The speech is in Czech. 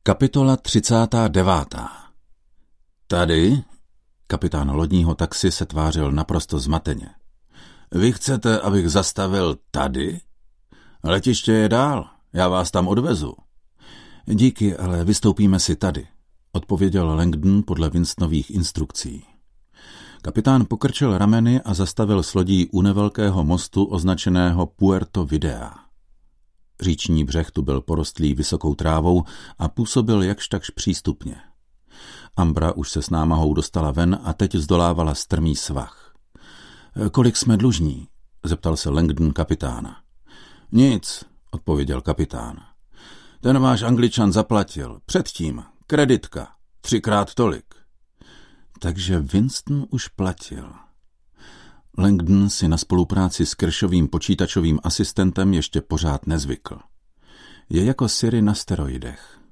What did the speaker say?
Kapitola 39. Tady, kapitán lodního taxi se tvářil naprosto zmateně. Vy chcete, abych zastavil tady? Letiště je dál, já vás tam odvezu. Díky, ale vystoupíme si tady, odpověděl Langdon podle Winstonových instrukcí. Kapitán pokrčil rameny a zastavil s lodí u nevelkého mostu označeného Puerto Videa. Říční břeh tu byl porostlý vysokou trávou a působil jakž takž přístupně. Ambra už se s námahou dostala ven a teď zdolávala strmý svah. Kolik jsme dlužní? Zeptal se Langdon kapitána. Nic, odpověděl kapitán. Ten váš Angličan zaplatil. Předtím. Kreditka. 3x tolik. Takže Winston už platil. Langdon si na spolupráci s Kershovým počítačovým asistentem ještě pořád nezvykl. Je jako Siri na steroidech.